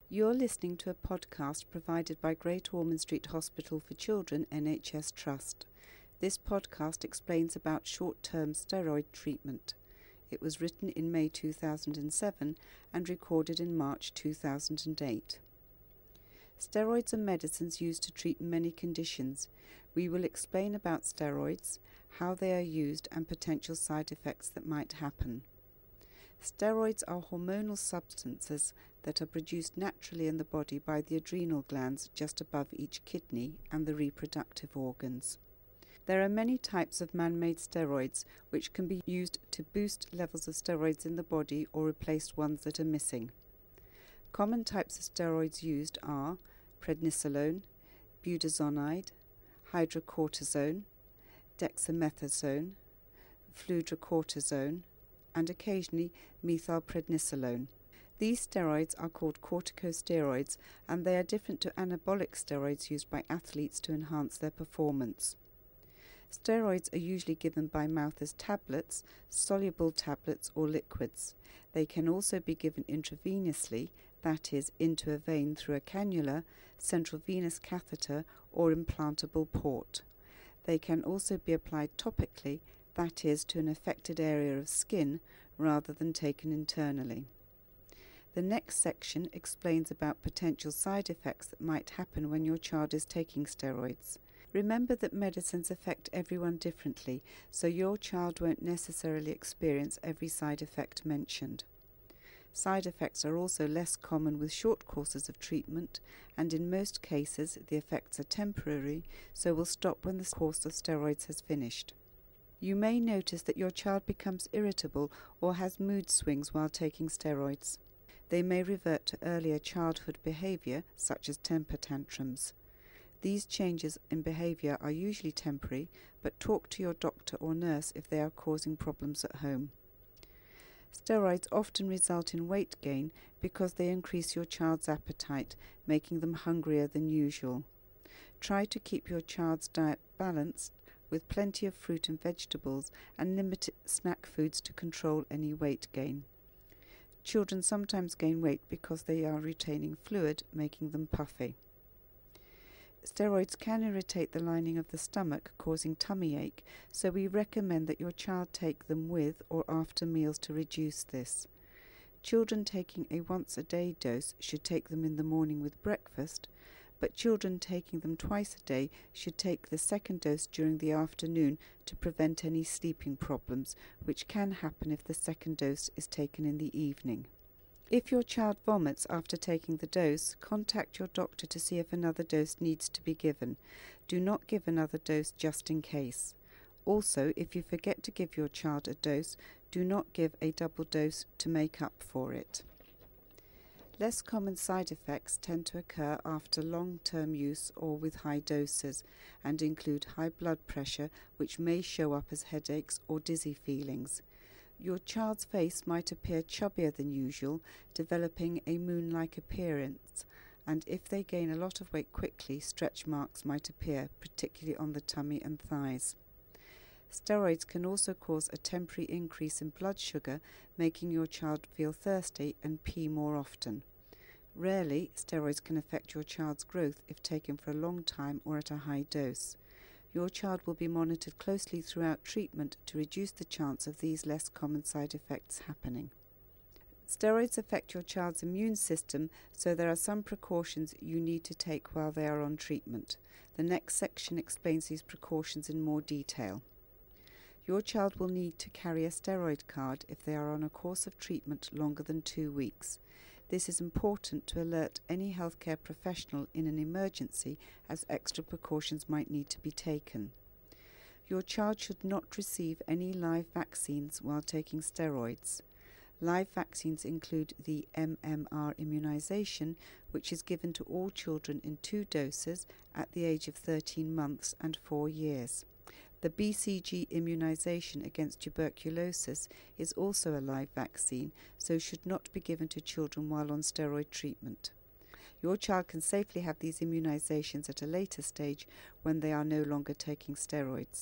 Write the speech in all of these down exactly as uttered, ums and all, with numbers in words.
You're listening to a podcast provided by Great Ormond Street Hospital for Children N H S Trust. This podcast explains about short-term steroid treatment. It was written in May two thousand seven and recorded in March two thousand eight. Steroids are medicines used to treat many conditions. We will explain about steroids, how they are used and potential side effects that might happen. Steroids are hormonal substances that are produced naturally in the body by the adrenal glands just above each kidney and the reproductive organs. There are many types of man-made steroids which can be used to boost levels of steroids in the body or replace ones that are missing. Common types of steroids used are prednisolone, budesonide, hydrocortisone, dexamethasone, fludrocortisone, and occasionally methylprednisolone. These steroids are called corticosteroids, and they are different to anabolic steroids used by athletes to enhance their performance. Steroids are usually given by mouth as tablets, soluble tablets or liquids. They can also be given intravenously, that is, into a vein through a cannula, central venous catheter or implantable port. They can also be applied topically, that is, to an affected area of skin, rather than taken internally. The next section explains about potential side effects that might happen when your child is taking steroids. Remember that medicines affect everyone differently, so your child won't necessarily experience every side effect mentioned. Side effects are also less common with short courses of treatment, and in most cases the effects are temporary, so will stop when the course of steroids has finished. You may notice that your child becomes irritable or has mood swings while taking steroids. They may revert to earlier childhood behavior, such as temper tantrums. These changes in behavior are usually temporary, but talk to your doctor or nurse if they are causing problems at home. Steroids often result in weight gain because they increase your child's appetite, making them hungrier than usual. Try to keep your child's diet balanced with plenty of fruit and vegetables and limit snack foods to control any weight gain. Children sometimes gain weight because they are retaining fluid, making them puffy. Steroids can irritate the lining of the stomach, causing tummy ache, so we recommend that your child take them with or after meals to reduce this. Children taking a once-a-day dose should take them in the morning with breakfast, but children taking them twice a day should take the second dose during the afternoon to prevent any sleeping problems, which can happen if the second dose is taken in the evening. If your child vomits after taking the dose, contact your doctor to see if another dose needs to be given. Do not give another dose just in case. Also, if you forget to give your child a dose, do not give a double dose to make up for it. Less common side effects tend to occur after long-term use or with high doses, and include high blood pressure, which may show up as headaches or dizzy feelings. Your child's face might appear chubbier than usual, developing a moon-like appearance, and if they gain a lot of weight quickly, stretch marks might appear, particularly on the tummy and thighs. Steroids can also cause a temporary increase in blood sugar, making your child feel thirsty and pee more often. Rarely, steroids can affect your child's growth if taken for a long time or at a high dose. Your child will be monitored closely throughout treatment to reduce the chance of these less common side effects happening. Steroids affect your child's immune system, so there are some precautions you need to take while they are on treatment. The next section explains these precautions in more detail. Your child will need to carry a steroid card if they are on a course of treatment longer than two weeks. This is important to alert any healthcare professional in an emergency, as extra precautions might need to be taken. Your child should not receive any live vaccines while taking steroids. Live vaccines include the M M R immunization, which is given to all children in two doses at the age of thirteen months and four years. The B C G immunization against tuberculosis is also a live vaccine, so should not be given to children while on steroid treatment. Your child can safely have these immunizations at a later stage when they are no longer taking steroids.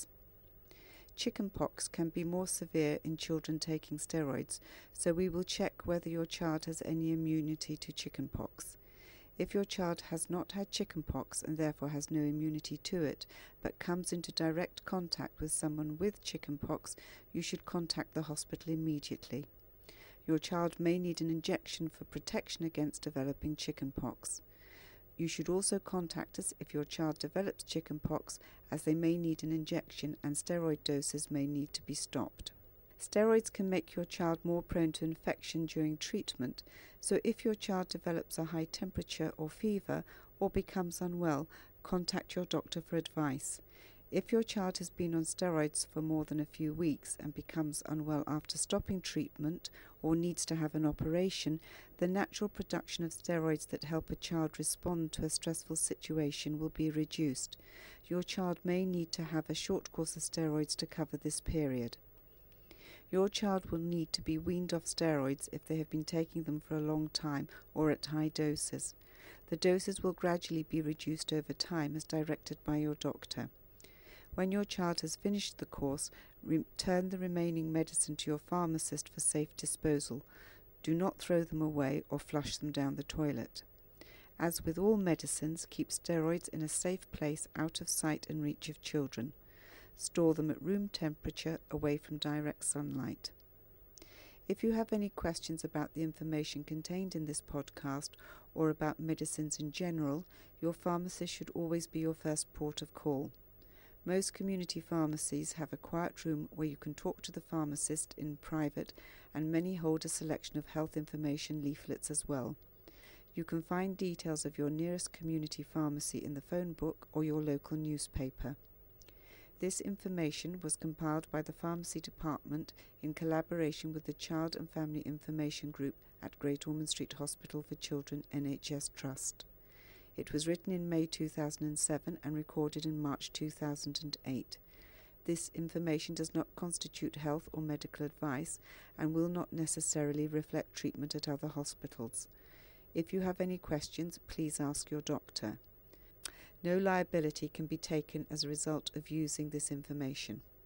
Chickenpox can be more severe in children taking steroids, so we will check whether your child has any immunity to chickenpox. If your child has not had chickenpox and therefore has no immunity to it, but comes into direct contact with someone with chickenpox, you should contact the hospital immediately. Your child may need an injection for protection against developing chickenpox. You should also contact us if your child develops chickenpox, as they may need an injection and steroid doses may need to be stopped. Steroids can make your child more prone to infection during treatment, so if your child develops a high temperature or fever or becomes unwell, contact your doctor for advice. If your child has been on steroids for more than a few weeks and becomes unwell after stopping treatment or needs to have an operation, the natural production of steroids that help a child respond to a stressful situation will be reduced. Your child may need to have a short course of steroids to cover this period. Your child will need to be weaned off steroids if they have been taking them for a long time or at high doses. The doses will gradually be reduced over time as directed by your doctor. When your child has finished the course, return the remaining medicine to your pharmacist for safe disposal. Do not throw them away or flush them down the toilet. As with all medicines, keep steroids in a safe place out of sight and reach of children. Store them at room temperature, away from direct sunlight. If you have any questions about the information contained in this podcast or about medicines in general, your pharmacist should always be your first port of call. Most community pharmacies have a quiet room where you can talk to the pharmacist in private, and many hold a selection of health information leaflets as well. You can find details of your nearest community pharmacy in the phone book or your local newspaper. This information was compiled by the Pharmacy Department in collaboration with the Child and Family Information Group at Great Ormond Street Hospital for Children N H S Trust. It was written in May two thousand seven and recorded in March two thousand eight. This information does not constitute health or medical advice and will not necessarily reflect treatment at other hospitals. If you have any questions, please ask your doctor. No liability can be taken as a result of using this information.